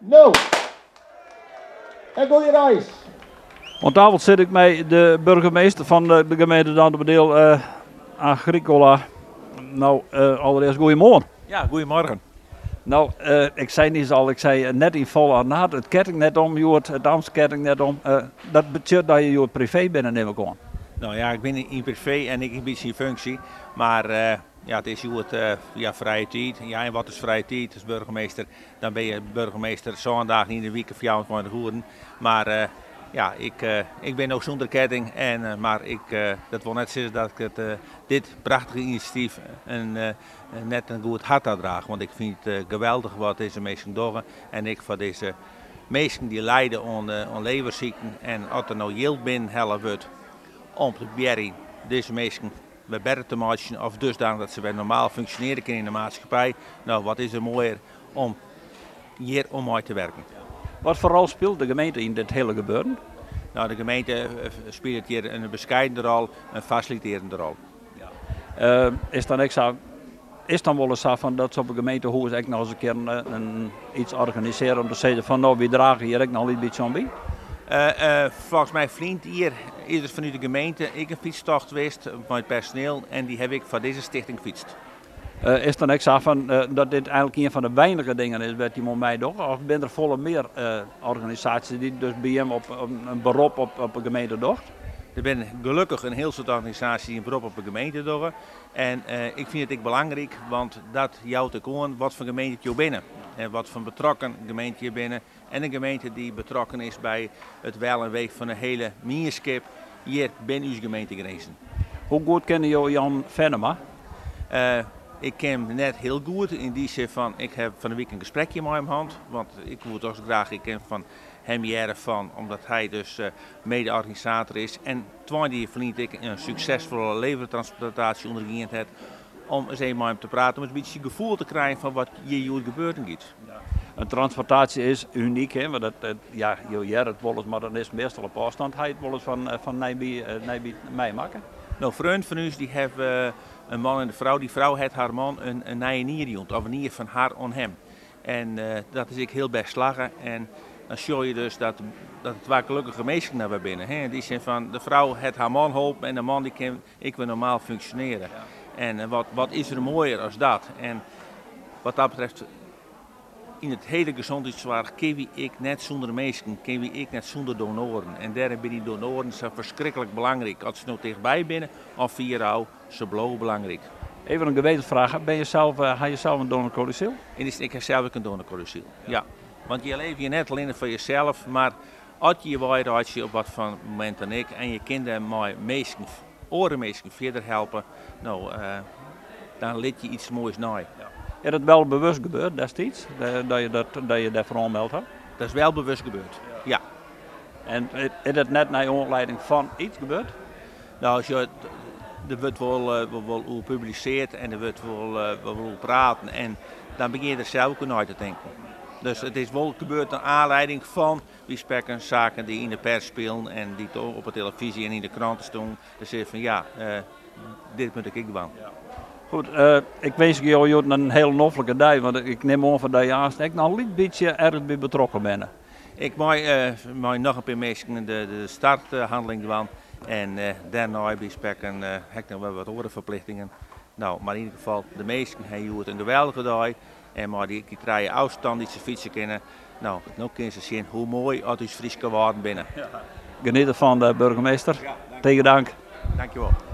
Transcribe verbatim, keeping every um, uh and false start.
nul. En goede reis. Aan tafel zit ik met de burgemeester van de, de gemeente Danderbedeel, uh, Agricola. Nou, uh, allereerst goedemorgen. Ja, goedemorgen. Nou, uh, ik zei niet al, ik zei net in volle arnaat, het ketting net om, Joert, het Amsketting net om. Uh, dat betekent dat je Joert privé bent, neem ik aan. Nou ja, ik ben in privé en ik een beetje in functie, maar uh, ja, het is Joert uh, ja, vrije tijd. Ja, en wat is vrije tijd als burgemeester? Dan ben je burgemeester zondag in de week of jou van de hoeren. Maar uh, ja, ik, uh, ik ben ook zonder ketting, en, uh, maar ik, uh, dat wil net zeggen dat ik het, uh, dit prachtige initiatief een, uh, net een goed hart aandraag. Want ik vind het uh, geweldig wat deze mensen doen. En ik voor deze mensen die lijden onder uh, leverziekten en als er nou yield binnen helpen wordt om te proberen deze mensen weer beter te maken of dusdanig dat ze weer normaal functioneren kunnen in de maatschappij. Nou, wat is er mooier om hier om uit te werken. Wat voor rol speelt de gemeente in dit hele gebeuren? Nou, de gemeente speelt hier een bescheidende rol, een faciliterende rol. Ja. Uh, is dan ik zo, is dan wel eens zo van dat ze op een gemeentehuis ook nog eens een keer een, een, iets organiseren om te zeggen van nou, we dragen hier ook nog een beetje aan bij? Uh, uh, volgens mijn vriend hier is het vanuit de gemeente ik een fietstocht geweest met het personeel en die heb ik voor deze stichting gefietst. Uh, is dan ook zo van, uh, dat dit eigenlijk een van de weinige dingen is wat die moet mij doen? Of zijn er volle meer uh, organisaties die dus bij hem op, op een beroep op, op een gemeente doen? Er zijn gelukkig een heel soort organisaties die een beroep op een gemeente doen. En uh, ik vind het ook belangrijk, want dat jouwt ook aan wat voor gemeente je binnen. En wat voor betrokken gemeente je binnen. En een gemeente die betrokken is bij het wel en weeg van een hele mierskip hier binnen uw gemeentegrenzen. Hoe goed ken je Jan Venema? Uh, ik ken hem net heel goed in die zin van, ik heb van de week een gesprekje met hem gehad. Want ik wil toch graag, ik ken van hem jaren van, omdat hij dus uh, mede-organisator is. En toen die verdient ik een succesvolle levertransplantatie ondergeen heeft. Om eens eenmaal met hem te praten, om een beetje het gevoel te krijgen van wat hier gebeurt. Ja. Een transportatie is uniek, hè? Maar dat, dat, ja, je het wel eens, maar dan is het meestal op afstand. Hij het wel eens van, van Nijby, uh, Nijby meemaken? Nou, vriend van ons die hebben uh, een man en een vrouw. Die vrouw heeft haar man een, een nieuwe nier of een nier van haar aan hem. En uh, dat is ik heel best slagen. En dan zie je dus dat, dat het waar gelukkige mensen naar binnen. Hè? Die zijn van de vrouw heeft haar man geholpen en de man die kan ik weer normaal functioneren. Ja. En uh, wat, wat is er mooier als dat? En wat dat betreft, in het hele gezondheidszorg kun ik net zonder mensen, kun ik net zonder donoren. En daarom zijn die donoren zo verschrikkelijk belangrijk. Als ze nou tegenbij binnen of via jou, zo belangrijk belangrijk. Even een gewetensvraag, ben je zelf, uh, heb je zelf een donorcodicil? Ik heb zelf ook een donorcodicil, ja. ja. Want je leeft je net alleen voor jezelf, maar als je je waait, als je op wat van moment dan ik en je kinderen met mensen, orenmeesten verder helpen, nou, uh, dan liet je iets moois na. Ja. Is dat wel bewust gebeurd destijds, dat je, dat, dat je daarvoor aanmeld hebt? Dat is wel bewust gebeurd, ja. ja. En is het net naar aanleiding van iets gebeurd? Nou, als je, er wordt wel, uh, wel gepubliceerd en er wordt wel, uh, wel praten en dan begin je er zelf ook naar te denken. Dus het is wel gebeurd naar aanleiding van die spekken, zaken die in de pers spelen en die op de televisie en in de kranten stonden. Dus je van ja, uh, dit moet ik doen. Ja. Goed, uh, ik wens je een heel noffelijke dag, want ik neem aan van dat je aanstek nog een beetje erg bij betrokken bent. Ik mag uh, nog een paar mensen de, de starthandeling doen en uh, daarna bij spekken uh, heb ik nog wel wat andere verplichtingen. Nou, maar in ieder geval, de meesten hebben een geweldige dag. En maar die, die drie afstand die ze fietsen kunnen, nou, nu kunnen ze zien hoe mooi het is Fries geworden binnen. Ja. Geniet ervan, de burgemeester. Ja, dank. Tegen dank. Dankjewel.